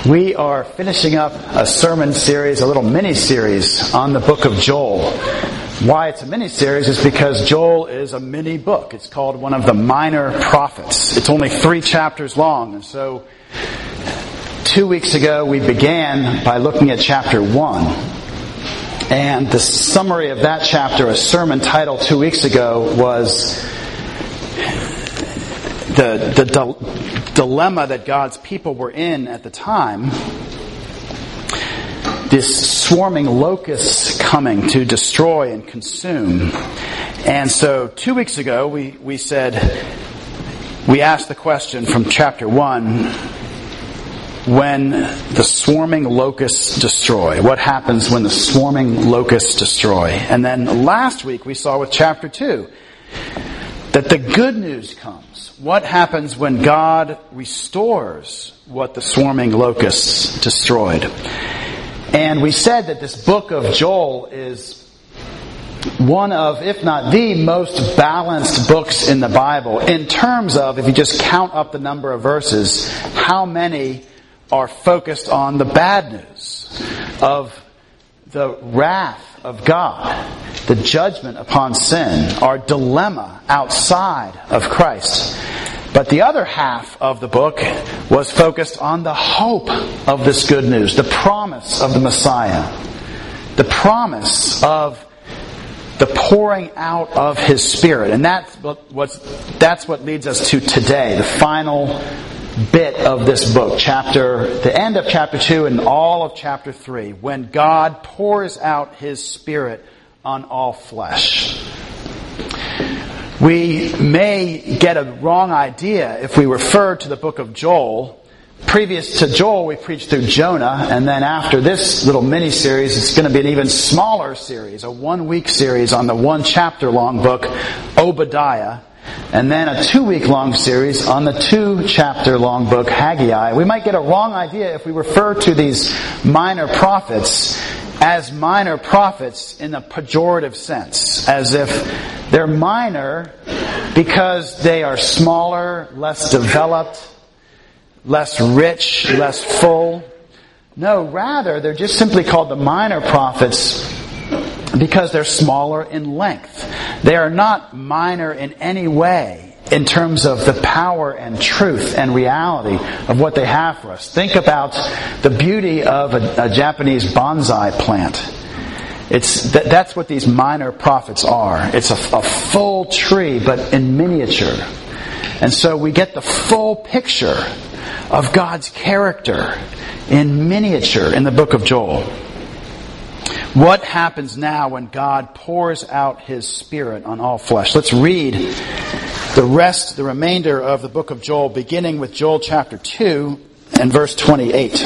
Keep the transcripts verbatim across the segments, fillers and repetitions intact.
We are finishing up a sermon series, a little mini-series on the book of Joel. Why it's a mini-series is because Joel is a mini book. It's called one of the minor prophets. It's only three chapters long. And so two weeks ago we began by looking at chapter one. And the summary of that chapter, a sermon title two weeks ago, was the, the di- dilemma that God's people were in at the time. This swarming locusts coming to destroy and consume. And so two weeks ago we, we said, we asked the question from chapter one, when the swarming locusts destroy. What happens when the swarming locusts destroy? And then last week we saw with chapter two that the good news comes. What happens when God restores what the swarming locusts destroyed? And we said that this book of Joel is one of, if not the most balanced books in the Bible in terms of, if you just count up the number of verses, how many are focused on the bad news of the wrath of God, the judgment upon sin, our dilemma outside of Christ. But the other half of the book was focused on the hope of this good news, the promise of the Messiah, the promise of the pouring out of His Spirit. And that's what, what's, that's what leads us to today, the final bit of this book, chapter, the end of chapter two and all of chapter three, when God pours out His Spirit on all flesh. We may get a wrong idea if we refer to the book of Joel. Previous to Joel, we preached through Jonah, and then after this little mini-series, it's going to be an even smaller series, a one-week series on the one-chapter-long book, Obadiah, and then a two-week-long series on the two-chapter-long book, Haggai. We might get a wrong idea if we refer to these minor prophets as minor prophets in a pejorative sense, as if they're minor because they are smaller, less developed, less rich, less full. No, rather, they're just simply called the minor prophets because they're smaller in length. They are not minor in any way in terms of the power and truth and reality of what they have for us. Think about the beauty of a, a Japanese bonsai plant. It's th- that's what these minor prophets are. It's a, a full tree, but in miniature. And so we get the full picture of God's character in miniature in the book of Joel. What happens now when God pours out His Spirit on all flesh? Let's read the rest, the remainder of the book of Joel, beginning with Joel chapter two and verse twenty-eight.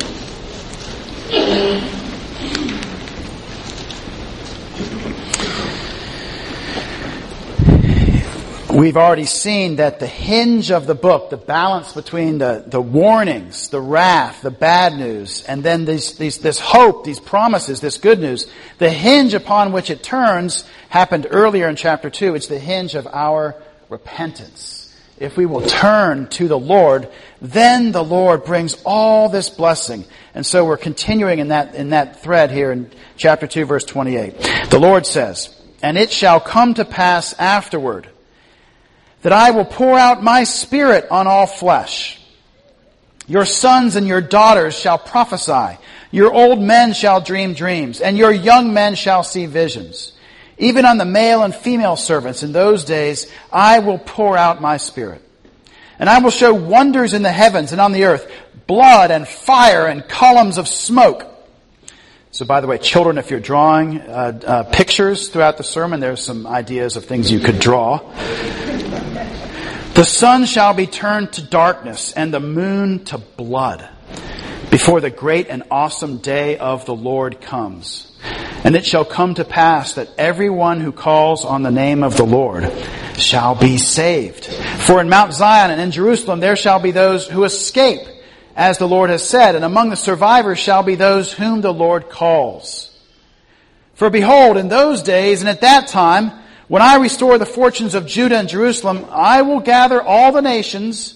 We've already seen that the hinge of the book, the balance between the, the warnings, the wrath, the bad news, and then these, these, this hope, these promises, this good news, the hinge upon which it turns happened earlier in chapter two. It's the hinge of our repentance. If we will turn to the Lord, then the Lord brings all this blessing. And so we're continuing in that, in that thread here in chapter two, verse twenty-eight. The Lord says, "And it shall come to pass afterward, that I will pour out my Spirit on all flesh. Your sons and your daughters shall prophesy. Your old men shall dream dreams, and your young men shall see visions. Even on the male and female servants in those days, I will pour out my Spirit. And I will show wonders in the heavens and on the earth, blood and fire and columns of smoke." So by the way, children, if you're drawing uh, uh, pictures throughout the sermon, there's some ideas of things you could draw. "The sun shall be turned to darkness and the moon to blood before the great and awesome day of the Lord comes. And it shall come to pass that everyone who calls on the name of the Lord shall be saved. For in Mount Zion and in Jerusalem there shall be those who escape, as the Lord has said, and among the survivors shall be those whom the Lord calls. For behold, in those days and at that time, when I restore the fortunes of Judah and Jerusalem, I will gather all the nations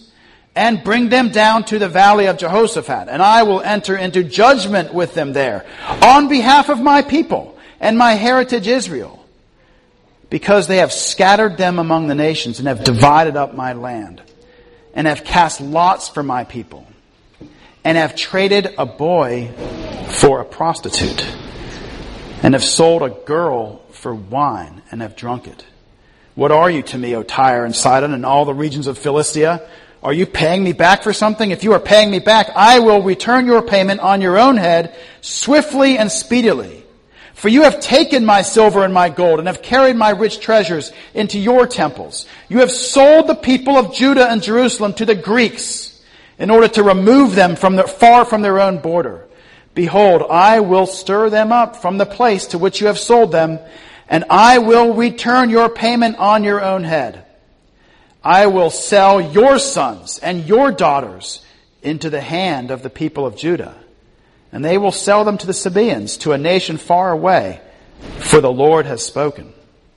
and bring them down to the valley of Jehoshaphat, and I will enter into judgment with them there on behalf of my people and my heritage Israel, because they have scattered them among the nations and have divided up my land, and have cast lots for my people, and have traded a boy for a prostitute, and have sold a girl for wine, and have drunk it. What are you to me, O Tyre and Sidon, and all the regions of Philistia? Are you paying me back for something? If you are paying me back, I will return your payment on your own head, swiftly and speedily. For you have taken my silver and my gold, and have carried my rich treasures into your temples. You have sold the people of Judah and Jerusalem to the Greeks, in order to remove them from the, far from their own border. Behold, I will stir them up from the place to which you have sold them, and I will return your payment on your own head. I will sell your sons and your daughters into the hand of the people of Judah, and they will sell them to the Sabaeans, to a nation far away, for the Lord has spoken.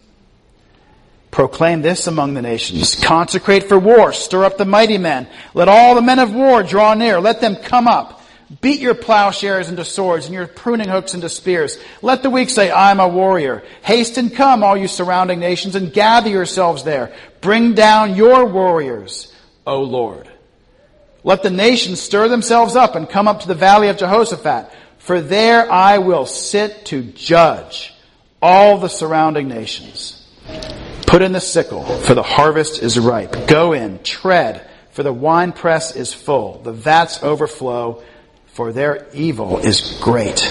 Proclaim this among the nations. Consecrate for war. Stir up the mighty men. Let all the men of war draw near. Let them come up. Beat your plowshares into swords and your pruning hooks into spears. Let the weak say, I am a warrior. Haste and come, all you surrounding nations, and gather yourselves there. Bring down your warriors, O Lord. Let the nations stir themselves up and come up to the valley of Jehoshaphat, for there I will sit to judge all the surrounding nations. Put in the sickle, for the harvest is ripe. Go in, tread, for the winepress is full. The vats overflow, for their evil is great.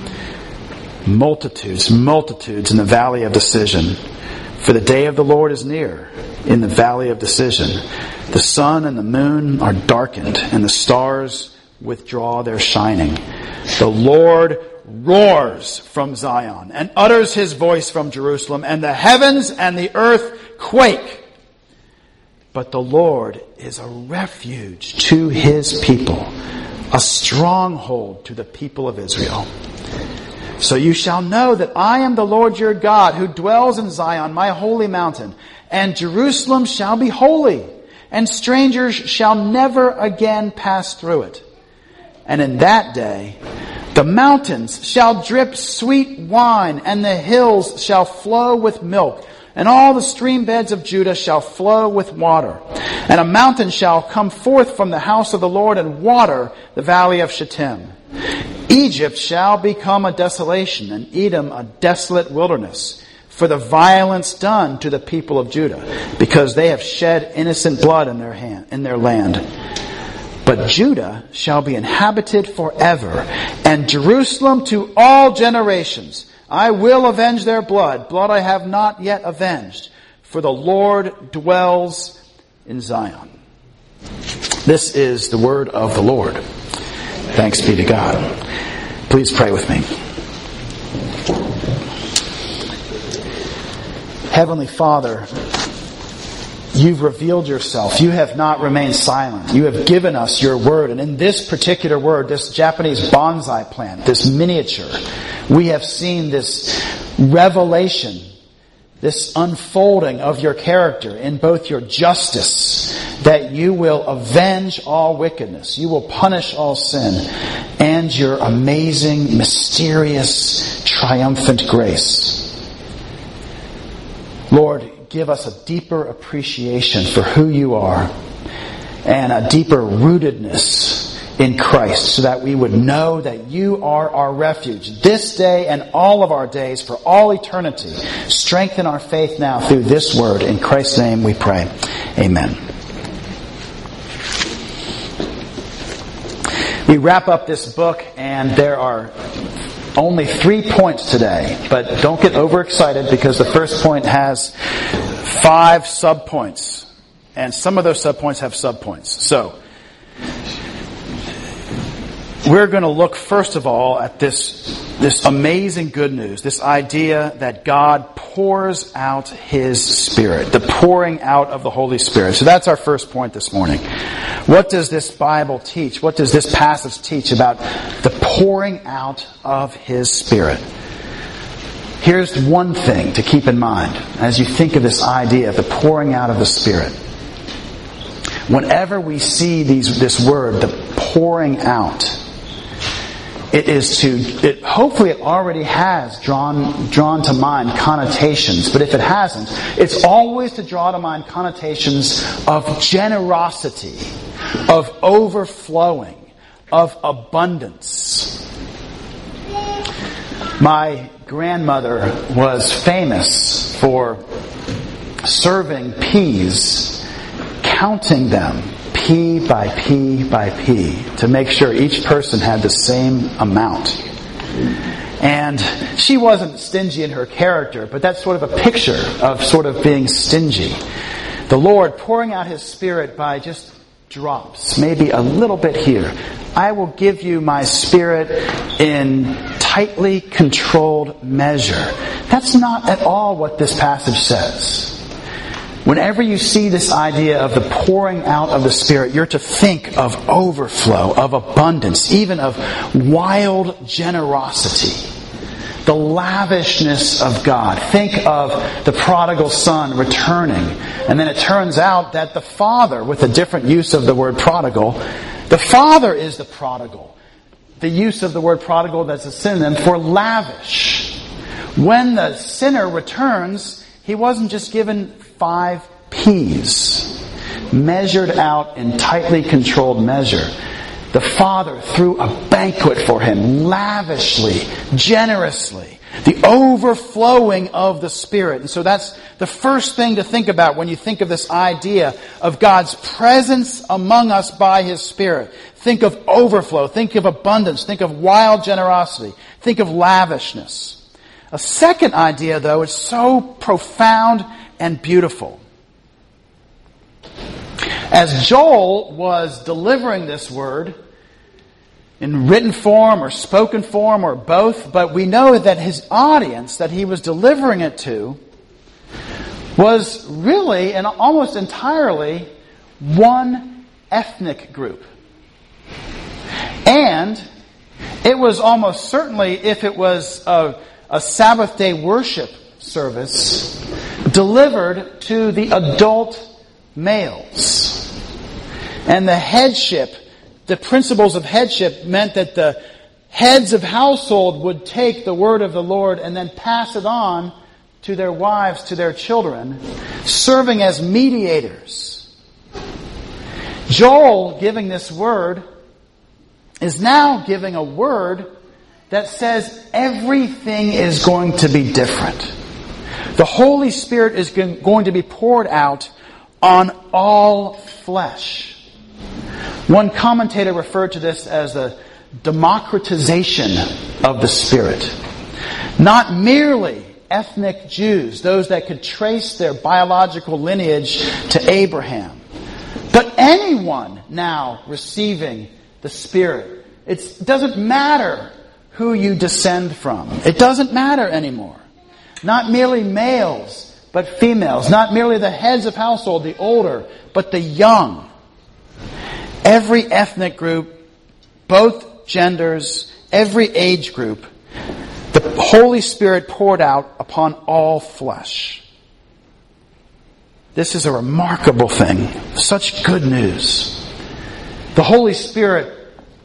Multitudes, multitudes in the valley of decision. For the day of the Lord is near in the valley of decision. The sun and the moon are darkened, and the stars withdraw their shining. The Lord roars from Zion and utters his voice from Jerusalem, and the heavens and the earth quake. But the Lord is a refuge to his people, a stronghold to the people of Israel. So you shall know that I am the Lord your God, who dwells in Zion, my holy mountain. And Jerusalem shall be holy, and strangers shall never again pass through it. And in that day, the mountains shall drip sweet wine, and the hills shall flow with milk, and all the stream beds of Judah shall flow with water. And a mountain shall come forth from the house of the Lord and water the valley of Shittim. Egypt shall become a desolation, and Edom a desolate wilderness, for the violence done to the people of Judah, because they have shed innocent blood in their hand, in their land. But Judah shall be inhabited forever, and Jerusalem to all generations. I will avenge their blood, blood I have not yet avenged, for the Lord dwells in Zion. This is the word of the Lord. Thanks be to God. Please pray with me. Heavenly Father, you've revealed yourself. You have not remained silent. You have given us your word. And in this particular word, this Japanese bonsai plant, this miniature, we have seen this revelation, this unfolding of your character in both your justice, that you will avenge all wickedness, you will punish all sin, and your amazing, mysterious, triumphant grace. Lord, give us a deeper appreciation for who you are and a deeper rootedness in Christ, so that we would know that you are our refuge this day and all of our days for all eternity. Strengthen our faith now through this word. In Christ's name we pray. Amen. We wrap up this book, and there are only three points today, but don't get overexcited, because the first point has five subpoints, and some of those subpoints have subpoints. So, we're going to look first of all at this, this amazing good news, this idea that God pours out His Spirit, the pouring out of the Holy Spirit. So that's our first point this morning. What does this Bible teach? What does this passage teach about the pouring out of His Spirit? Here's one thing to keep in mind as you think of this idea of the pouring out of the Spirit. whenever we see these, this word, the pouring out, it is to, it, hopefully it already has drawn, drawn to mind connotations, but if it hasn't, it's always to draw to mind connotations of generosity, of overflowing, of abundance. My grandmother was famous for serving peas, counting them pea by pea by pea to make sure each person had the same amount. And she wasn't stingy in her character, but that's sort of a picture of sort of being stingy. The Lord pouring out His Spirit by just drops, maybe a little bit here. I will give you my Spirit in tightly controlled measure. That's not at all what this passage says. Whenever you see this idea of the pouring out of the Spirit, you're to think of overflow, of abundance, even of wild generosity. The lavishness of God. Think of the prodigal son returning. And then it turns out that the father, with a different use of the word prodigal, the father is the prodigal. The use of the word prodigal that's a synonym for lavish. When the sinner returns, he wasn't just given five peas, measured out in tightly controlled measure. The Father threw a banquet for him, lavishly, generously. The overflowing of the Spirit. And so that's the first thing to think about when you think of this idea of God's presence among us by His Spirit. Think of overflow. Think of abundance. Think of wild generosity. Think of lavishness. A second idea, though, is so profound and beautiful. As Joel was delivering this word, in written form or spoken form or both, but we know that his audience that he was delivering it to was really and almost entirely one ethnic group. And it was almost certainly, if it was a, a Sabbath day worship service, delivered to the adult males. And the headship, the principles of headship meant that the heads of household would take the word of the Lord and then pass it on to their wives, to their children, serving as mediators. Joel, giving this word, is now giving a word that says everything is going to be different. The Holy Spirit is going to be poured out on all flesh. One commentator referred to this as the democratization of the Spirit. Not merely ethnic Jews, those that could trace their biological lineage to Abraham, but anyone now receiving the Spirit. It doesn't matter who you descend from. It doesn't matter anymore. Not merely males, but females. Not merely the heads of household, the older, but the young. Every ethnic group, both genders, every age group, the Holy Spirit poured out upon all flesh. This is a remarkable thing. Such good news. The Holy Spirit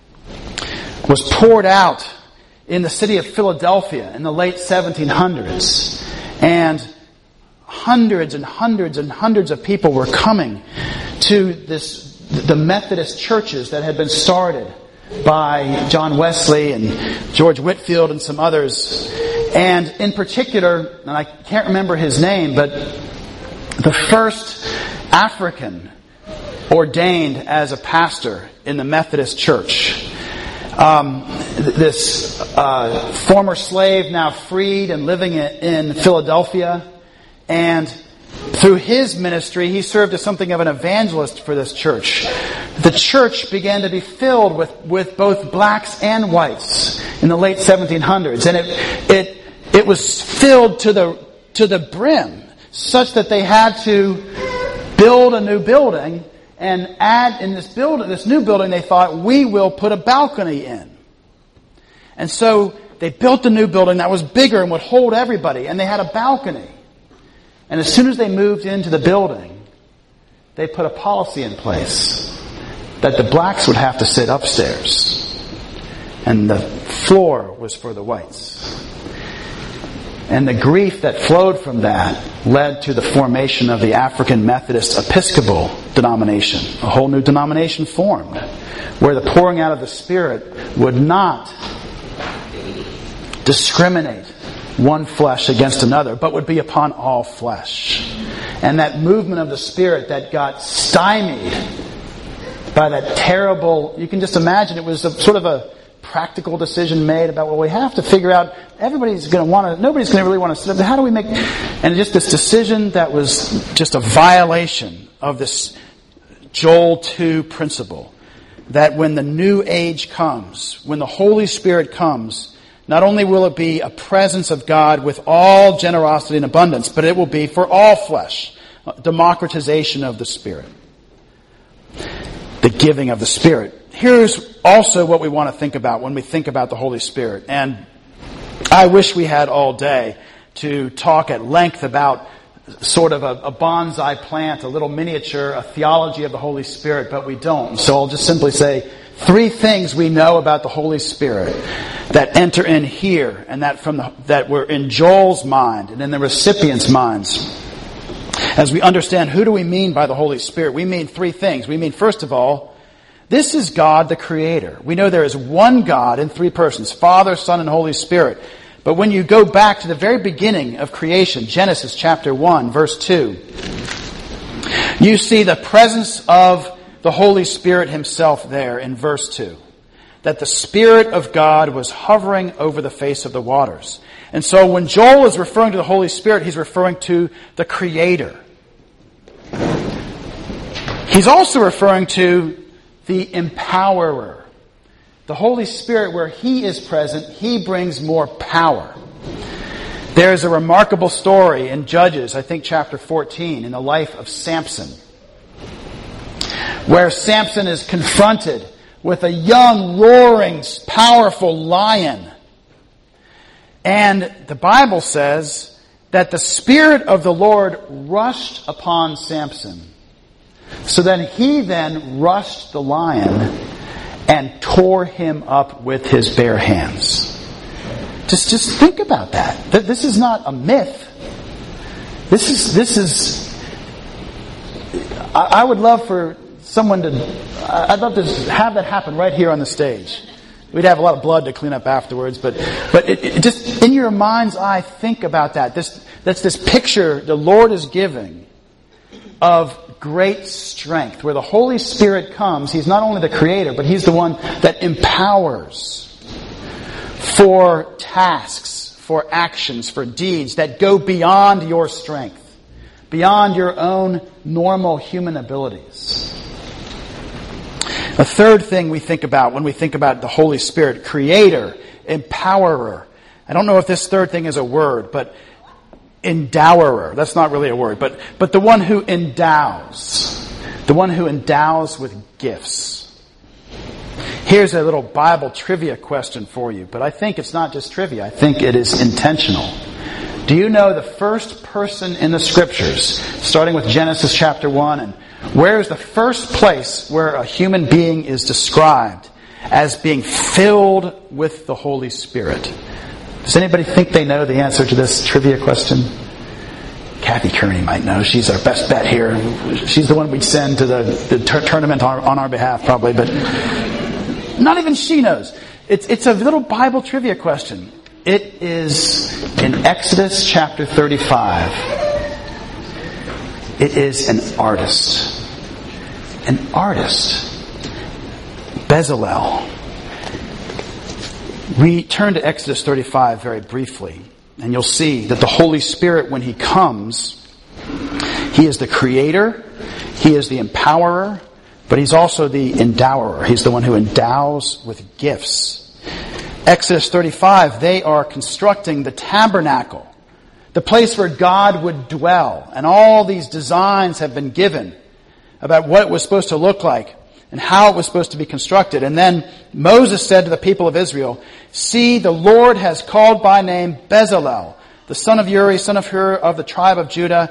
was poured out in the city of Philadelphia in the late seventeen hundreds. And hundreds and hundreds and hundreds of people were coming to this the Methodist churches that had been started by John Wesley and George Whitefield and some others. And in particular, and I can't remember his name, but the first African ordained as a pastor in the Methodist Church. Um, this uh, former slave, now freed and living in Philadelphia. And through his ministry, he served as something of an evangelist for this church. The church began to be filled with, with both blacks and whites in the late seventeen hundreds. And it, it, it was filled to the, to the brim, such that they had to build a new building and add in this building, this new building, they thought, we will put a balcony in. And so they built a new building that was bigger and would hold everybody. And they had a balcony. And as soon as they moved into the building, they put a policy in place that the blacks would have to sit upstairs and the floor was for the whites. And the grief that flowed from that led to the formation of the African Methodist Episcopal denomination. A whole new denomination formed, where the pouring out of the Spirit would not discriminate one flesh against another, but would be upon all flesh. And that movement of the Spirit that got stymied by that terrible, you can just imagine it was a, sort of a practical decision made about, well, we have to figure out, everybody's going to want to, nobody's going to really want to sit up. How do we make, and just this decision that was just a violation of this Joel two principle, that when the new age comes, when the Holy Spirit comes, not only will it be a presence of God with all generosity and abundance, but it will be for all flesh, democratization of the Spirit, the giving of the Spirit. Here's also what we want to think about when we think about the Holy Spirit. And I wish we had all day to talk at length about sort of a, a bonsai plant, a little miniature, a theology of the Holy Spirit, but we don't. So I'll just simply say three things we know about the Holy Spirit that enter in here, and that from the, that were in Joel's mind and in the recipient's minds. As we understand who do we mean by the Holy Spirit, we mean three things. We mean, first of all, this is God the Creator. We know there is one God in three persons, Father, Son, and Holy Spirit. But when you go back to the very beginning of creation, Genesis chapter one, verse two, you see the presence of the Holy Spirit Himself there in verse two. That the Spirit of God was hovering over the face of the waters. And so when Joel is referring to the Holy Spirit, he's referring to the Creator. He's also referring to the Empowerer. The Holy Spirit, where He is present, He brings more power. There is a remarkable story in Judges, I think chapter fourteen, in the life of Samson, where Samson is confronted with a young, roaring, powerful lion. And the Bible says that the Spirit of the Lord rushed upon Samson. So then he then rushed the lion and tore him up with his bare hands. Just, just think about that. This is not a myth. This is, this is, I, I would love for someone to, I'd love to have that happen right here on the stage. We'd have a lot of blood to clean up afterwards, but, but it, it just, in your mind's eye, think about that. This, that's this picture the Lord is giving of great strength. Where the Holy Spirit comes, He's not only the Creator, but He's the one that empowers for tasks, for actions, for deeds that go beyond your strength, beyond your own normal human abilities. A third thing we think about when we think about the Holy Spirit, Creator, Empowerer. I don't know if this third thing is a word, but endower. That's not really a word, but, but the one who endows. The one who endows with gifts. Here's a little Bible trivia question for you, but I think it's not just trivia. I think it is intentional. Do you know the first person in the Scriptures, starting with Genesis chapter one, and where is the first place where a human being is described as being filled with the Holy Spirit? Does anybody think they know the answer to this trivia question? Kathy Kearney might know. She's our best bet here. She's the one we'd send to the, the tur- tournament on, on our behalf, probably, but not even she knows. It's, it's a little Bible trivia question. It is in Exodus chapter thirty-five. It is an artist. An artist. Bezalel. We turn to Exodus thirty-five very briefly, and you'll see that the Holy Spirit, when He comes, He is the Creator, He is the Empowerer, but He's also the Endower. He's the one who endows with gifts. Exodus thirty-five, they are constructing the tabernacle, the place where God would dwell, and all these designs have been given about what it was supposed to look like and how it was supposed to be constructed. And then Moses said to the people of Israel, "See, the Lord has called by name Bezalel, the son of Uri, son of Hur, of the tribe of Judah,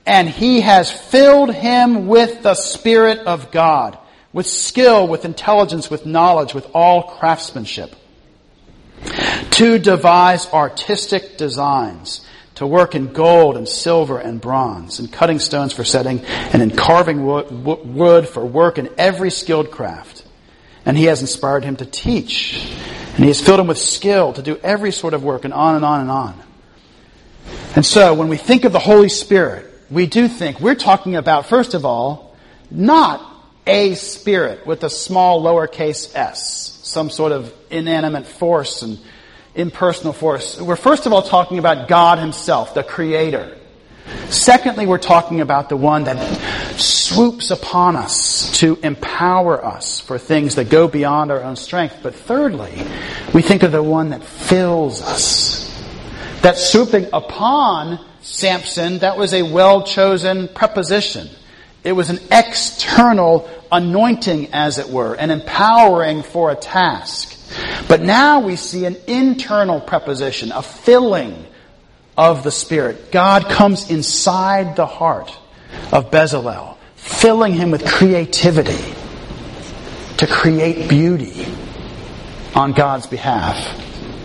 And he has filled him with the Spirit of God, with skill, with intelligence, with knowledge, with all craftsmanship, to devise artistic designs, to work in gold and silver and bronze, in cutting stones for setting, and in carving wood for work in every skilled craft. And he has inspired him to teach, and he has filled him with skill to do every sort of work, and on and on and on. And so, when we think of the Holy Spirit, we do think we're talking about, first of all, not a spirit with a small lowercase s, some sort of inanimate force and impersonal force. We're first of all talking about God himself, the Creator. Secondly, we're talking about the one that swoops upon us to empower us for things that go beyond our own strength. But thirdly, we think of the one that fills us. That swooping upon Samson, that was a well-chosen preposition. It was an external anointing, as it were, an empowering for a task. But now we see an internal preposition, a filling of the Spirit. God comes inside the heart of Bezalel, filling him with creativity to create beauty on God's behalf.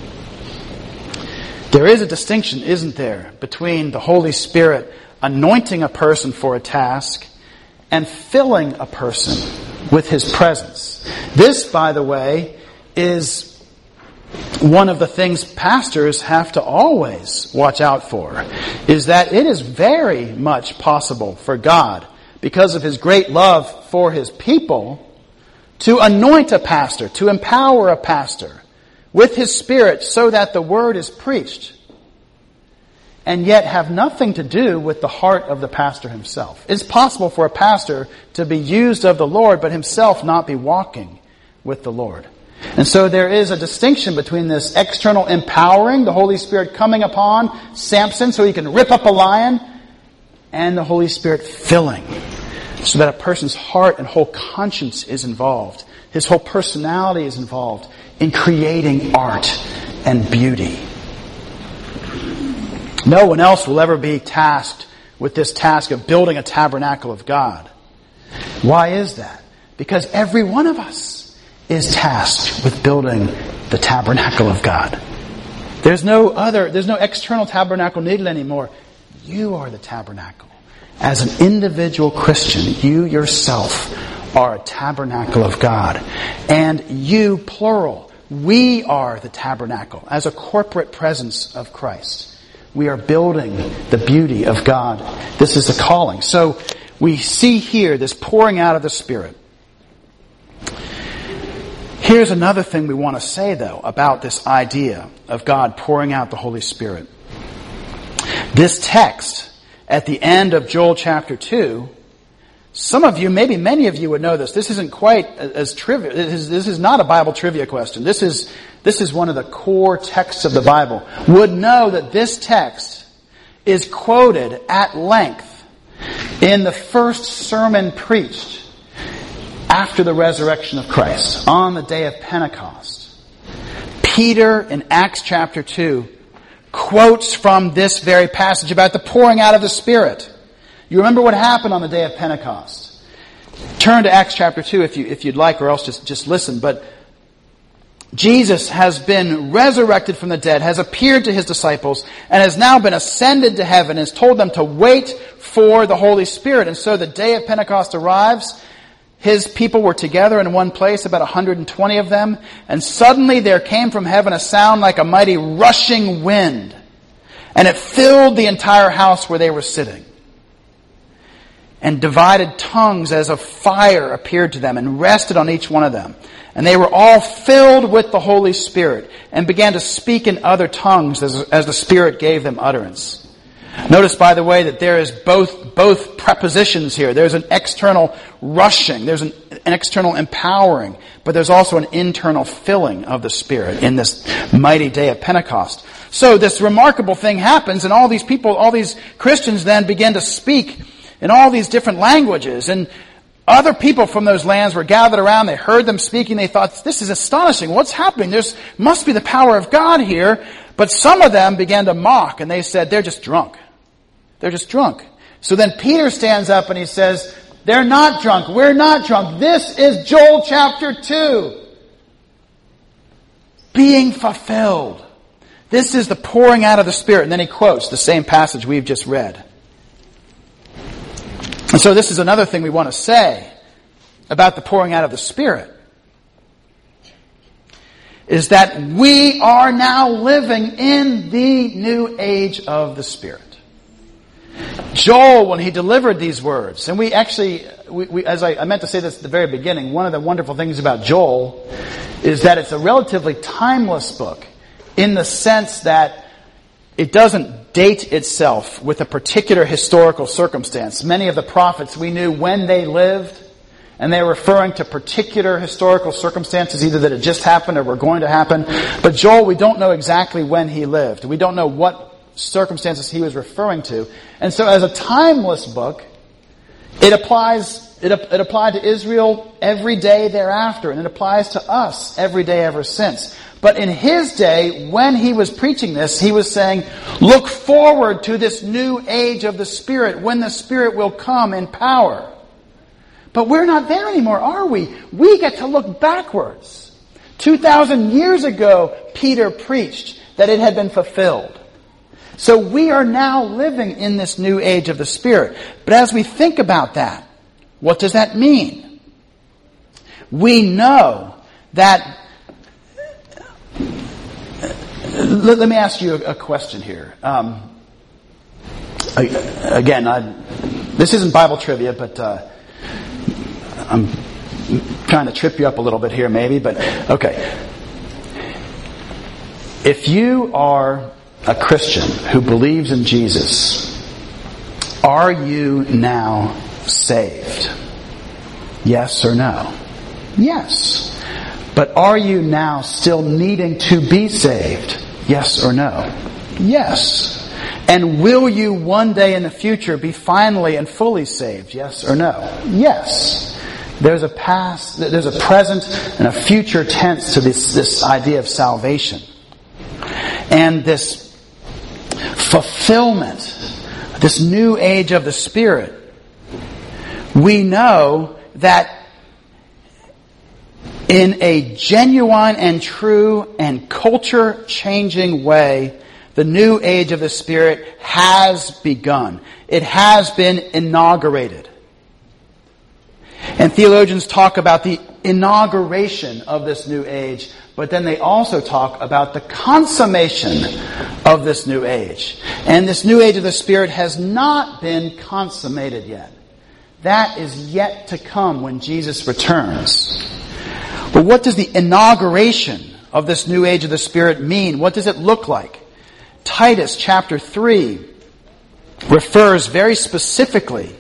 There is a distinction, isn't there, between the Holy Spirit anointing a person for a task and filling a person with his presence. This, by the way, is one of the things pastors have to always watch out for, is that it is very much possible for God, because of his great love for his people, to anoint a pastor, to empower a pastor with his Spirit so that the word is preached, and yet have nothing to do with the heart of the pastor himself. It's possible for a pastor to be used of the Lord, but himself not be walking with the Lord. And so there is a distinction between this external empowering, the Holy Spirit coming upon Samson so he can rip up a lion, and the Holy Spirit filling, so that a person's heart and whole conscience is involved. His whole personality is involved in creating art and beauty. No one else will ever be tasked with this task of building a tabernacle of God. Why is that? Because every one of us is tasked with building the tabernacle of God. There's no other, there's no external tabernacle needed anymore. You are the tabernacle. As an individual Christian, you yourself are a tabernacle of God. And you, plural, we are the tabernacle as a corporate presence of Christ. We are building the beauty of God. This is the calling. So we see here this pouring out of the Spirit. Here's another thing we want to say, though, about this idea of God pouring out the Holy Spirit. This text at the end of Joel chapter two, some of you, maybe many of you would know this. This isn't quite as trivial. This is not a Bible trivia question. This is, this is one of the core texts of the Bible. Would know that this text is quoted at length in the first sermon preached after the resurrection of Christ, on the day of Pentecost. Peter, in Acts chapter two, quotes from this very passage about the pouring out of the Spirit. You remember what happened on the day of Pentecost. Turn to Acts chapter two if you, if you'd like, or else just, just listen. But Jesus has been resurrected from the dead, has appeared to his disciples, and has now been ascended to heaven, and has told them to wait for the Holy Spirit. And so the day of Pentecost arrives. His people were together in one place, about one hundred twenty of them, and suddenly there came from heaven a sound like a mighty rushing wind, and it filled the entire house where they were sitting. And divided tongues as of fire appeared to them and rested on each one of them. And they were all filled with the Holy Spirit and began to speak in other tongues as, as the Spirit gave them utterance. Notice, by the way, that there is both both prepositions here. There's an external rushing. There's an, an external empowering. But there's also an internal filling of the Spirit in this mighty day of Pentecost. So this remarkable thing happens, and all these people, all these Christians then begin to speak in all these different languages. And other people from those lands were gathered around. They heard them speaking. They thought, this is astonishing. What's happening? There must be the power of God here. But some of them began to mock, and they said, they're just drunk. They're just drunk. So then Peter stands up and he says, they're not drunk. We're not drunk. This is Joel chapter two. Being fulfilled. This is the pouring out of the Spirit. And then he quotes the same passage we've just read. And so this is another thing we want to say about the pouring out of the Spirit. Is that we are now living in the new age of the Spirit. Joel, when he delivered these words, and we actually, we, we, as I, I meant to say this at the very beginning, one of the wonderful things about Joel is that it's a relatively timeless book in the sense that it doesn't date itself with a particular historical circumstance. Many of the prophets, we knew when they lived, and they were referring to particular historical circumstances, either that had just happened or were going to happen. But Joel, we don't know exactly when he lived. We don't know what circumstances he was referring to. And so as a timeless book, it applies, it, it applied to Israel every day thereafter, and it applies to us every day ever since. But in his day, when he was preaching this, he was saying, look forward to this new age of the Spirit, when the Spirit will come in power. But we're not there anymore, are we? We get to look backwards. Two thousand years ago, Peter preached that it had been fulfilled. So we are now living in this new age of the Spirit. But as we think about that, what does that mean? We know that... Let, let me ask you a, a question here. Um, again, I, this isn't Bible trivia, but uh, I'm trying to trip you up a little bit here maybe, but okay. If you are a Christian who believes in Jesus, are you now saved? Yes or no? Yes. But are you now still needing to be saved? Yes or no? Yes. And will you one day in the future be finally and fully saved? Yes or no? Yes. There's a past, there's a present and a future tense to this, this idea of salvation. And this fulfillment, this new age of the Spirit, we know that in a genuine and true and culture-changing way, the new age of the Spirit has begun. It has been inaugurated. And theologians talk about the inauguration of this new age, but then they also talk about the consummation of this new age. And this new age of the Spirit has not been consummated yet. That is yet to come when Jesus returns. But what does the inauguration of this new age of the Spirit mean? What does it look like? Titus chapter three refers very specifically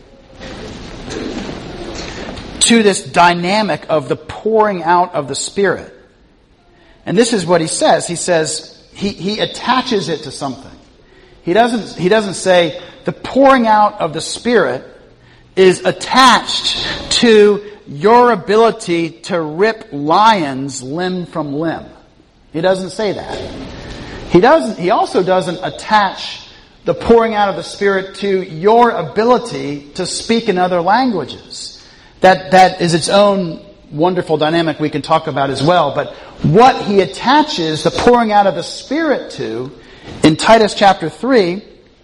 to this dynamic of the pouring out of the Spirit. And this is what he says. He says, he, he attaches it to something. He doesn't, he doesn't say the pouring out of the Spirit is attached to your ability to rip lions limb from limb. He doesn't say that. He doesn't, he also doesn't attach the pouring out of the Spirit to your ability to speak in other languages. That, that is its own wonderful dynamic we can talk about as well. But what he attaches the pouring out of the Spirit to in Titus chapter three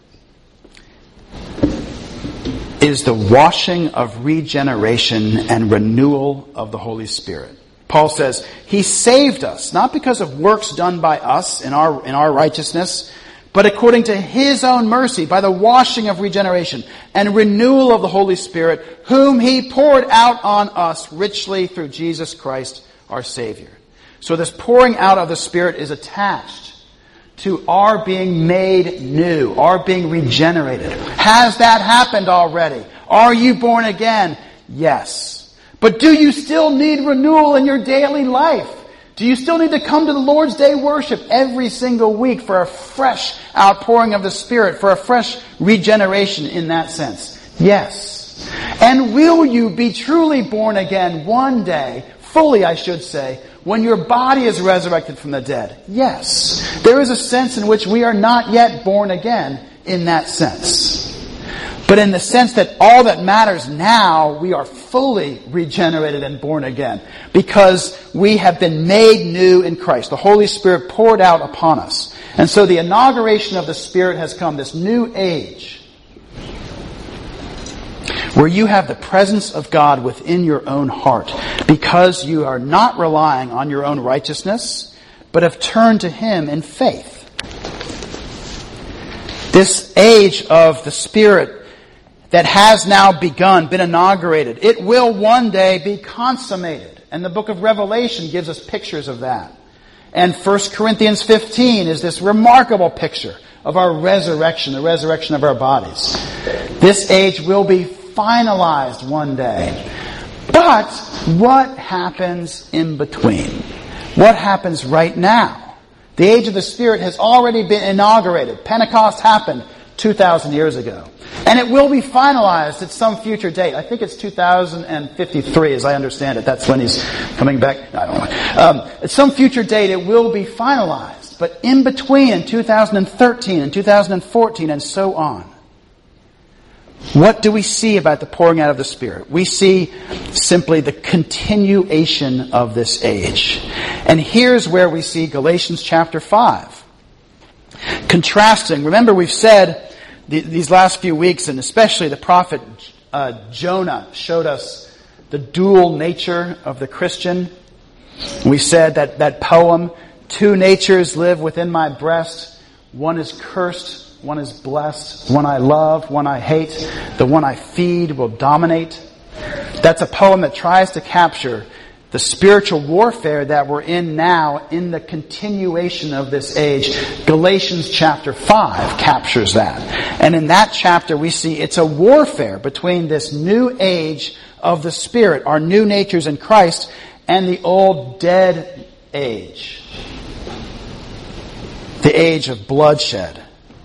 is the washing of regeneration and renewal of the Holy Spirit. Paul says, He saved us, not because of works done by us in our, in our righteousness, but according to His own mercy, by the washing of regeneration and renewal of the Holy Spirit, whom He poured out on us richly through Jesus Christ, our Savior. So this pouring out of the Spirit is attached to our being made new, our being regenerated. Has that happened already? Are you born again? Yes. But do you still need renewal in your daily life? Do you still need to come to the Lord's Day worship every single week for a fresh outpouring of the Spirit, for a fresh regeneration in that sense? Yes. And will you be truly born again one day, fully I should say, when your body is resurrected from the dead? Yes. There is a sense in which we are not yet born again in that sense. But in the sense that all that matters now, we are fully regenerated and born again. Because we have been made new in Christ. The Holy Spirit poured out upon us. And so the inauguration of the Spirit has come, this new age, where you have the presence of God within your own heart, because you are not relying on your own righteousness, but have turned to Him in faith. This age of the Spirit that has now begun, been inaugurated, it will one day be consummated. And the book of Revelation gives us pictures of that. And First Corinthians fifteen is this remarkable picture of our resurrection, the resurrection of our bodies. This age will be finalized one day. But what happens in between? What happens right now? The age of the Spirit has already been inaugurated. Pentecost happened two thousand years ago. And it will be finalized at some future date. I think it's two thousand fifty-three, as I understand it. That's when He's coming back. I don't know. Um, at some future date, it will be finalized. But in between, in two thousand thirteen and two thousand fourteen and so on, what do we see about the pouring out of the Spirit? We see simply the continuation of this age. And here's where we see Galatians chapter five. Contrasting. Remember, we've said these last few weeks, and especially the prophet uh, Jonah showed us the dual nature of the Christian. We said that that poem, two natures live within my breast. One is cursed, one is blessed. One I love, one I hate. The one I feed will dominate. That's a poem that tries to capture the spiritual warfare that we're in now in the continuation of this age. Galatians chapter five captures that. And in that chapter we see it's a warfare between this new age of the Spirit, our new natures in Christ, and the old dead age. The age of bloodshed.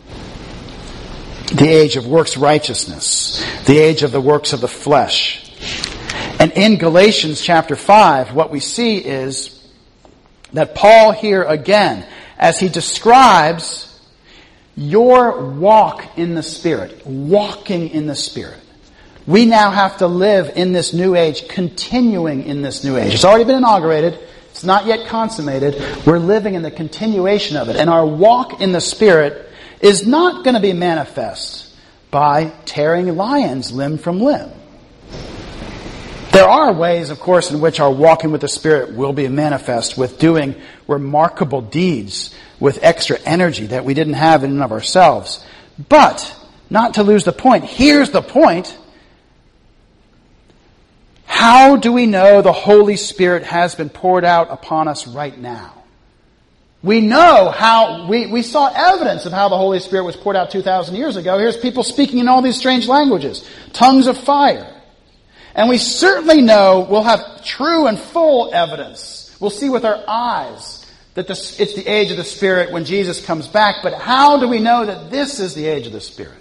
The age of works righteousness. The age of the works of the flesh. And in Galatians chapter five, what we see is that Paul here again, as he describes your walk in the Spirit, walking in the Spirit, we now have to live in this new age, continuing in this new age. It's already been inaugurated. It's not yet consummated. We're living in the continuation of it. And our walk in the Spirit is not going to be manifest by tearing lions limb from limb. There are ways, of course, in which our walking with the Spirit will be manifest with doing remarkable deeds with extra energy that we didn't have in and of ourselves. But, not to lose the point, here's the point. How do we know the Holy Spirit has been poured out upon us right now? We know how, we, we saw evidence of how the Holy Spirit was poured out two thousand years ago. Here's people speaking in all these strange languages. Tongues of fire. And we certainly know we'll have true and full evidence. We'll see with our eyes that this, it's the age of the Spirit when Jesus comes back. But how do we know that this is the age of the Spirit?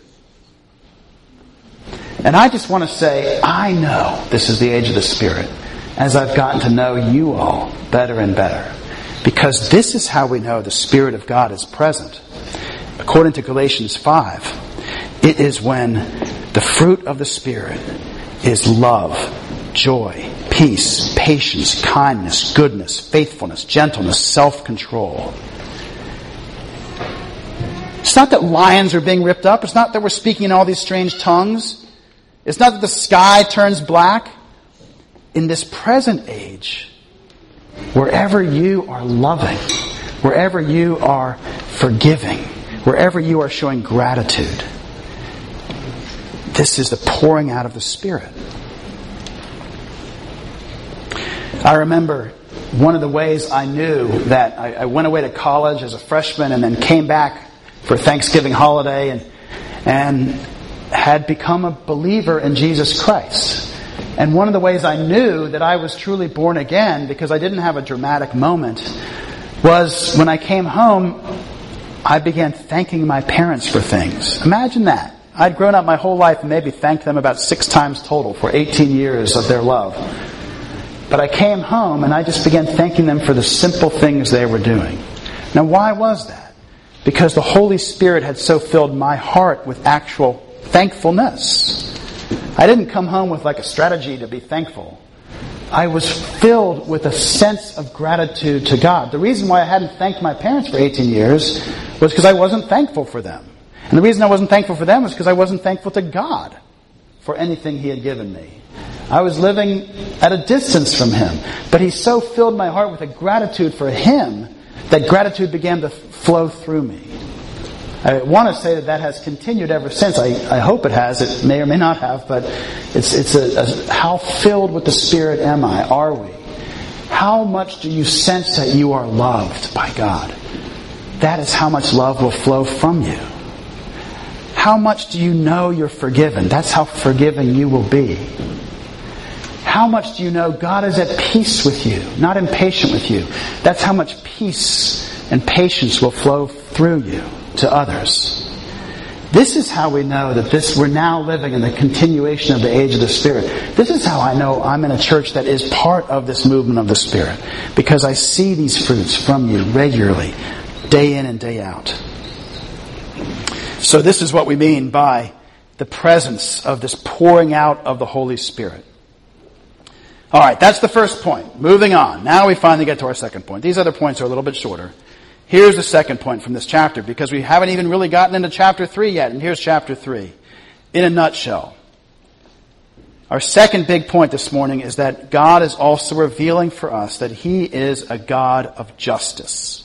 And I just want to say, I know this is the age of the Spirit as I've gotten to know you all better and better. Because this is how we know the Spirit of God is present. According to Galatians five, it is when the fruit of the Spirit is love, joy, peace, patience, kindness, goodness, faithfulness, gentleness, self-control. It's not that lions are being ripped up. It's not that we're speaking in all these strange tongues. It's not that the sky turns black. In this present age, wherever you are loving, wherever you are forgiving, wherever you are showing gratitude, this is the pouring out of the Spirit. I remember one of the ways I knew that I, I went away to college as a freshman and then came back for Thanksgiving holiday and and had become a believer in Jesus Christ. And one of the ways I knew that I was truly born again, because I didn't have a dramatic moment, was when I came home, I began thanking my parents for things. Imagine that. I'd grown up my whole life and maybe thanked them about six times total for eighteen years of their love. But I came home and I just began thanking them for the simple things they were doing. Now, why was that? Because the Holy Spirit had so filled my heart with actual thankfulness. I didn't come home with like a strategy to be thankful. I was filled with a sense of gratitude to God. The reason why I hadn't thanked my parents for eighteen years was because I wasn't thankful for them. And the reason I wasn't thankful for them was because I wasn't thankful to God for anything He had given me. I was living at a distance from Him. But He so filled my heart with a gratitude for Him that gratitude began to flow through me. I want to say that that has continued ever since. I, I hope it has. It may or may not have, but it's it's a, a how filled with the Spirit am I? Are we? How much do you sense that you are loved by God? That is how much love will flow from you. How much do you know you're forgiven? That's how forgiving you will be. How much do you know God is at peace with you, not impatient with you? That's how much peace and patience will flow through you to others. This is how we know that this we're now living in the continuation of the age of the Spirit. This is how I know I'm in a church that is part of this movement of the Spirit. Because I see these fruits from you regularly, day in and day out. So this is what we mean by the presence of this pouring out of the Holy Spirit. Alright, that's the first point. Moving on. Now we finally get to our second point. These other points are a little bit shorter. Here's the second point from this chapter, because we haven't even really gotten into chapter three yet, and here's chapter three. In a nutshell. Our second big point this morning is that God is also revealing for us that He is a God of justice.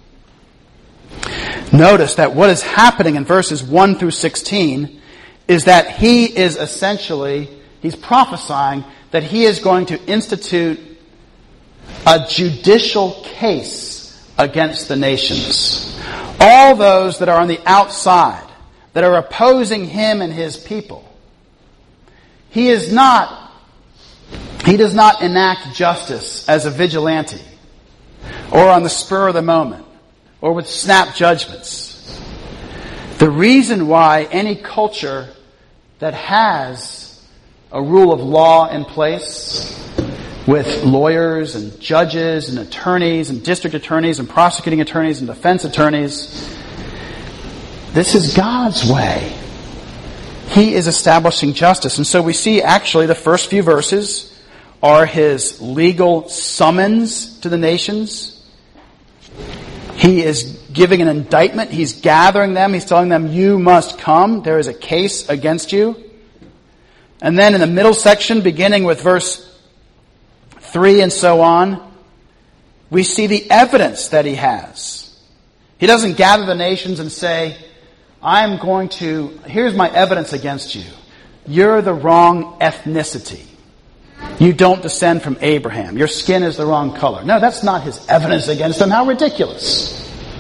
Notice that what is happening in verses one through sixteen is that He is essentially, He's prophesying that He is going to institute a judicial case against the nations. All those that are on the outside, that are opposing Him and His people. He is not, He does not enact justice as a vigilante, or on the spur of the moment, or with snap judgments. The reason why any culture that has a rule of law in place, with lawyers and judges and attorneys and district attorneys and prosecuting attorneys and defense attorneys, this is God's way. He is establishing justice. And so we see actually the first few verses are His legal summons to the nations. He is giving an indictment. He's gathering them. He's telling them, you must come. There is a case against you. And then in the middle section, beginning with verse three and so on, we see the evidence that He has. He doesn't gather the nations and say, I'm going to, here's my evidence against you. You're the wrong ethnicity. You don't descend from Abraham. Your skin is the wrong color. No, that's not His evidence against them. How ridiculous.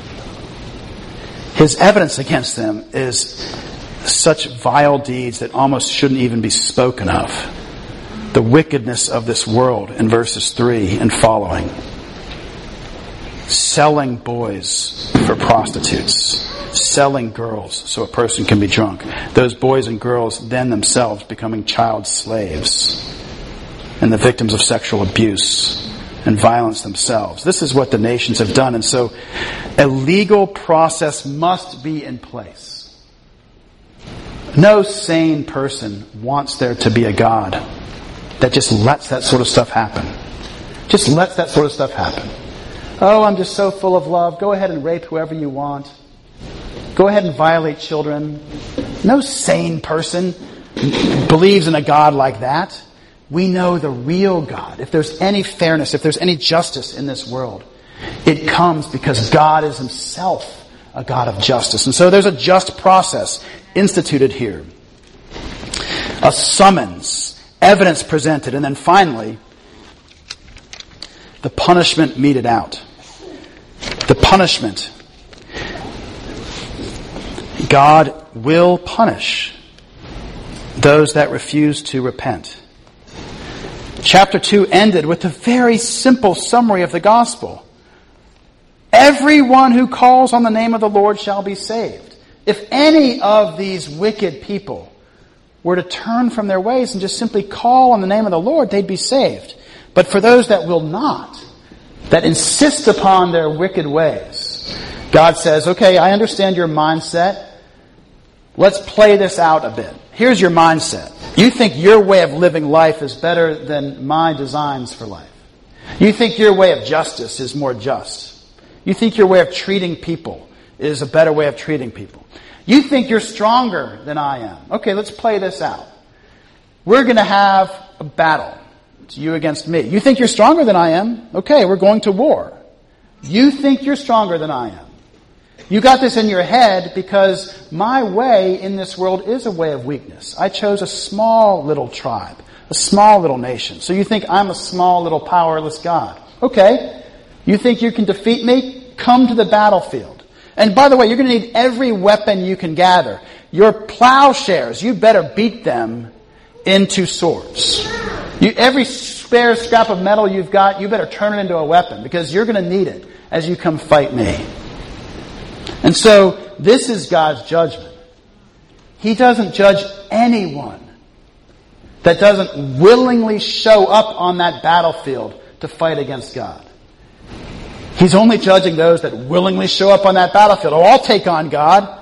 His evidence against them is such vile deeds that almost shouldn't even be spoken of. The wickedness of this world in verses three and following. Selling boys for prostitutes. Selling girls so a person can be drunk. Those boys and girls then themselves becoming child slaves. And the victims of sexual abuse and violence themselves. This is what the nations have done. And so a legal process must be in place. No sane person wants there to be a God that just lets that sort of stuff happen. Just lets that sort of stuff happen. Oh, I'm just so full of love. Go ahead and rape whoever you want. Go ahead and violate children. No sane person believes in a God like that. We know the real God. If there's any fairness, if there's any justice in this world, it comes because God is Himself a God of justice. And so there's a just process instituted here. A summons. Evidence presented, and then finally, the punishment meted out. The punishment. God will punish those that refuse to repent. Chapter two ended with a very simple summary of the gospel. Everyone who calls on the name of the Lord shall be saved. If any of these wicked people were to turn from their ways and just simply call on the name of the Lord, they'd be saved. But for those that will not, that insist upon their wicked ways, God says, okay, I understand your mindset. Let's play this out a bit. Here's your mindset. You think your way of living life is better than my designs for life. You think your way of justice is more just. You think your way of treating people is a better way of treating people. You think you're stronger than I am. Okay, let's play this out. We're going to have a battle. It's you against me. You think you're stronger than I am? Okay, we're going to war. You think you're stronger than I am. You got this in your head because my way in this world is a way of weakness. I chose a small little tribe, a small little nation. So you think I'm a small little powerless God. Okay, you think you can defeat me? Come to the battlefield. And by the way, you're going to need every weapon you can gather. Your plowshares, you better beat them into swords. You, every spare scrap of metal you've got, you better turn it into a weapon because you're going to need it as you come fight me. And so, this is God's judgment. He doesn't judge anyone that doesn't willingly show up on that battlefield to fight against God. He's only judging those that willingly show up on that battlefield. Oh, I'll take on God.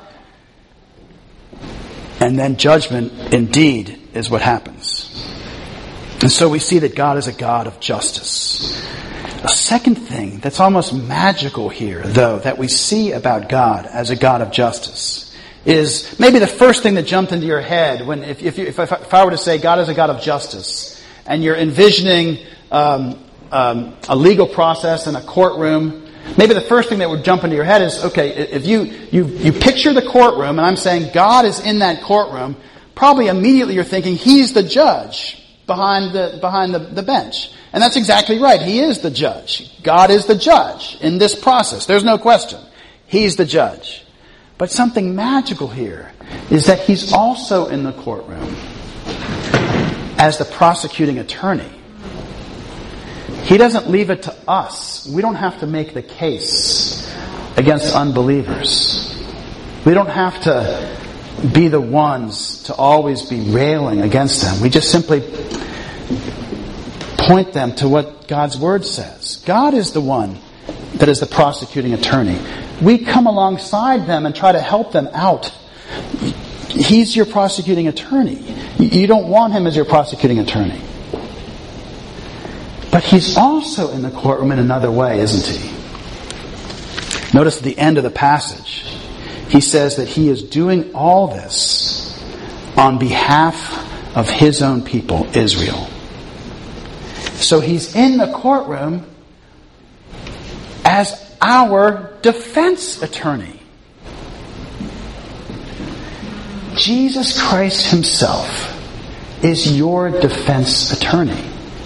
And then judgment, indeed, is what happens. And so we see that God is a God of justice. A second thing that's almost magical here, though, that we see about God as a God of justice is maybe the first thing that jumped into your head when, if, if, you, if, if I were to say God is a God of justice, and you're envisioning um, um, a legal process in a courtroom, maybe the first thing that would jump into your head is, okay, if you, you, you picture the courtroom, and I'm saying God is in that courtroom, probably immediately you're thinking He's the judge behind the, behind the, the bench. And that's exactly right. He is the judge. God is the judge in this process. There's no question. He's the judge. But something magical here is that He's also in the courtroom as the prosecuting attorney. He doesn't leave it to us. We don't have to make the case against unbelievers. We don't have to be the ones to always be railing against them. We just simply point them to what God's Word says. God is the one that is the prosecuting attorney. We come alongside them and try to help them out. He's your prosecuting attorney. You don't want Him as your prosecuting attorney. But He's also in the courtroom in another way, isn't He? Notice at the end of the passage, He says that He is doing all this on behalf of His own people, Israel. So He's in the courtroom as our defense attorney. Jesus Christ Himself is your defense attorney.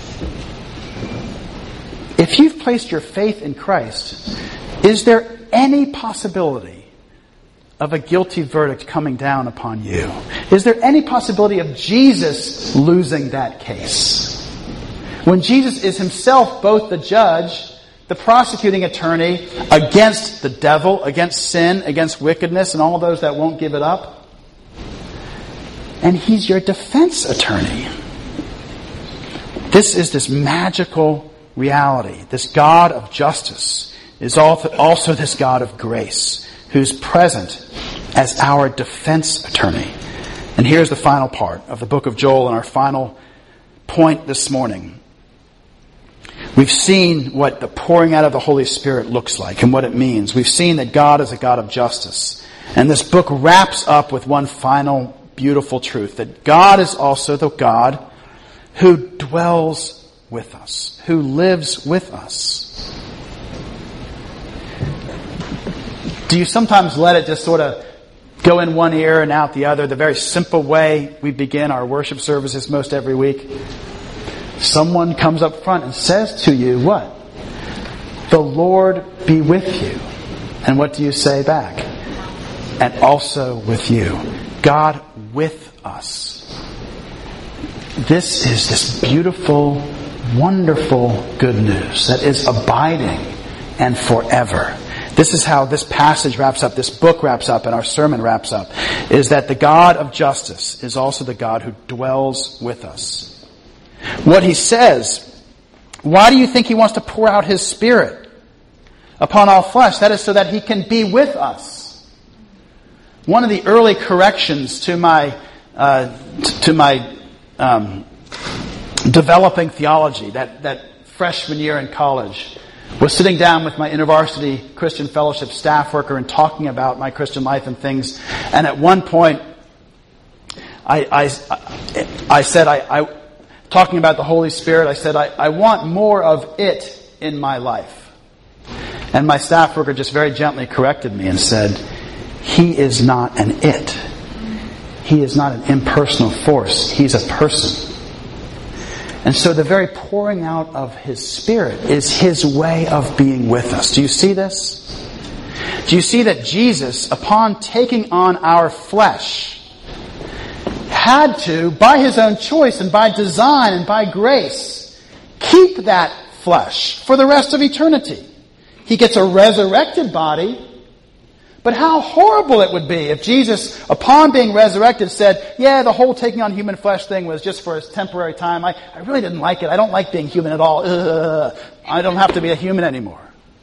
If you've placed your faith in Christ, is there any possibility of a guilty verdict coming down upon you? Is there any possibility of Jesus losing that case? When Jesus is Himself both the judge, the prosecuting attorney against the devil, against sin, against wickedness, and all those that won't give it up. And He's your defense attorney. This is this magical reality. This God of justice is also this God of grace, who's present as our defense attorney. And here's the final part of the book of Joel and our final point this morning. We've seen what the pouring out of the Holy Spirit looks like and what it means. We've seen that God is a God of justice. And this book wraps up with one final beautiful truth, that God is also the God who dwells with us, who lives with us. Do you sometimes let it just sort of go in one ear and out the other, the very simple way we begin our worship services most every week? Someone comes up front and says to you, what? The Lord be with you. And what do you say back? And also with you. God with us. This is this beautiful, wonderful good news that is abiding and forever. This is how this passage wraps up, this book wraps up, and our sermon wraps up, is that the God of justice is also the God who dwells with us. What He says, why do you think He wants to pour out His Spirit upon all flesh? That is so that He can be with us. one of the early corrections to my uh, t- to my um, developing theology, that, that freshman year in college, was sitting down with my InterVarsity Christian Fellowship staff worker and talking about my Christian life and things. And at one point, I I, I said, I, I talking about the Holy Spirit, I said, I, I want more of it in my life. And my staff worker just very gently corrected me and said, he is not an it. He is not an impersonal force. He's a person. And so the very pouring out of His Spirit is His way of being with us. Do you see this? Do you see that Jesus, upon taking on our flesh, had to, by His own choice and by design and by grace, keep that flesh for the rest of eternity? He gets a resurrected body. But how horrible it would be if Jesus, upon being resurrected, said, yeah, the whole taking on human flesh thing was just for a temporary time. I, I really didn't like it. I don't like being human at all. Ugh, I don't have to be a human anymore.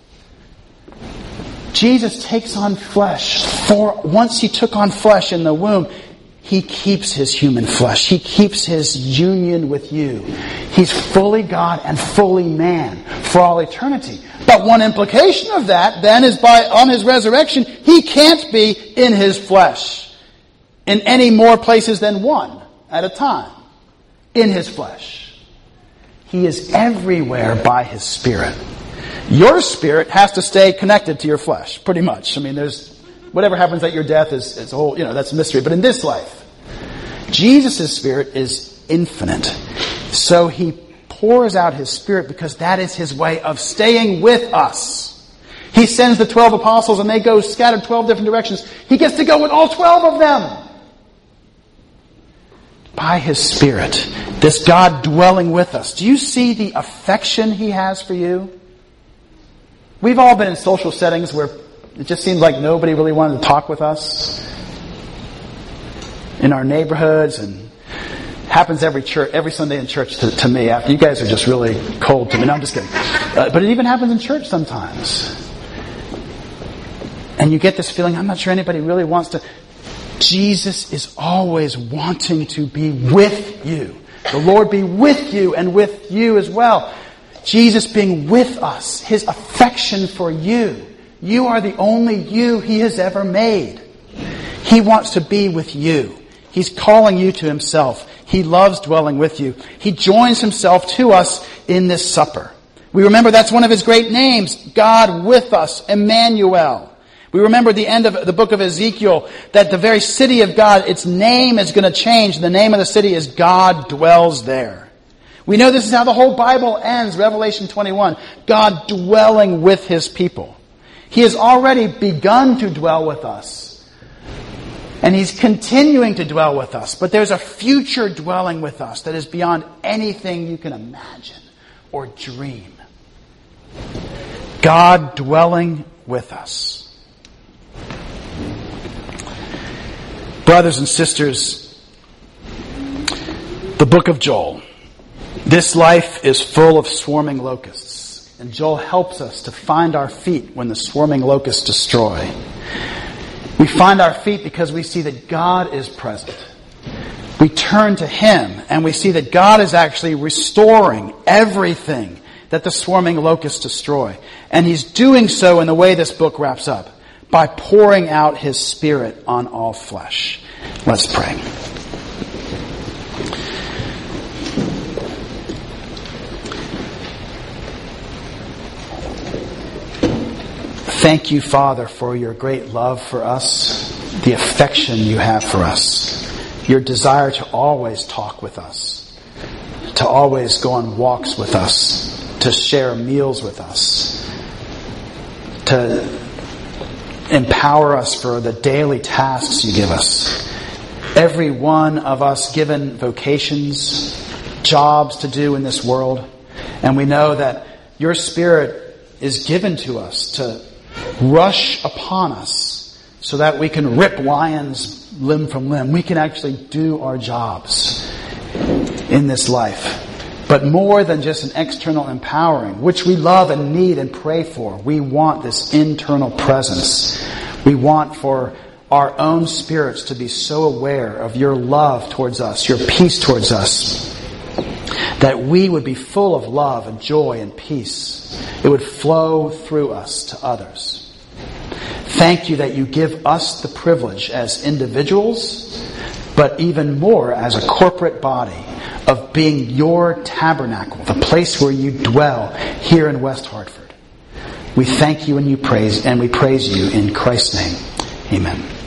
Jesus takes on flesh. For once He took on flesh in the womb, He keeps His human flesh. He keeps His union with you. He's fully God and fully man for all eternity. But one implication of that then is by, on His resurrection, He can't be in His flesh in any more places than one at a time in His flesh. He is everywhere by His Spirit. Your spirit has to stay connected to your flesh, pretty much. I mean, there's, whatever happens at your death is, is a whole, you know, that's a mystery. But in this life, Jesus' Spirit is infinite. So He pours out His Spirit because that is His way of staying with us. He sends the twelve apostles and they go scattered twelve different directions. He gets to go with all twelve of them. By His Spirit, this God dwelling with us. Do you see the affection He has for you? We've all been in social settings where it just seems like nobody really wanted to talk with us. In our neighborhoods, and happens every church, every Sunday in church to, to me. After you guys are just really cold to me. No, I'm just kidding. Uh, but it even happens in church sometimes. And you get this feeling, I'm not sure anybody really wants to. Jesus is always wanting to be with you. The Lord be with you and with you as well. Jesus being with us, His affection for you. You are the only you He has ever made. He wants to be with you. He's calling you to Himself. He loves dwelling with you. He joins Himself to us in this supper. We remember that's one of His great names, God with us, Emmanuel. We remember the end of the book of Ezekiel, that the very city of God, its name is going to change. The name of the city is God dwells there. We know this is how the whole Bible ends, Revelation twenty-one. God dwelling with His people. He has already begun to dwell with us. And He's continuing to dwell with us. But there's a future dwelling with us that is beyond anything you can imagine or dream. God dwelling with us. Brothers and sisters, the book of Joel. This life is full of swarming locusts. And Joel helps us to find our feet when the swarming locusts destroy. We find our feet because we see that God is present. We turn to Him and we see that God is actually restoring everything that the swarming locusts destroy. And He's doing so in the way this book wraps up, by pouring out His Spirit on all flesh. Let's pray. Thank you, Father, for your great love for us, the affection you have for us, your desire to always talk with us, to always go on walks with us, to share meals with us, to empower us for the daily tasks you give us. Every one of us given vocations, jobs to do in this world, and we know that your Spirit is given to us to rush upon us so that we can rip lions limb from limb. We can actually do our jobs in this life. But more than just an external empowering, which we love and need and pray for, we want this internal presence. We want for our own spirits to be so aware of your love towards us, your peace towards us, that we would be full of love and joy and peace. It would flow through us to others. Thank you that you give us the privilege as individuals, but even more as a corporate body, of being your tabernacle, the place where you dwell here in West Hartford. We thank you and you praise, and we praise you in Christ's name. Amen.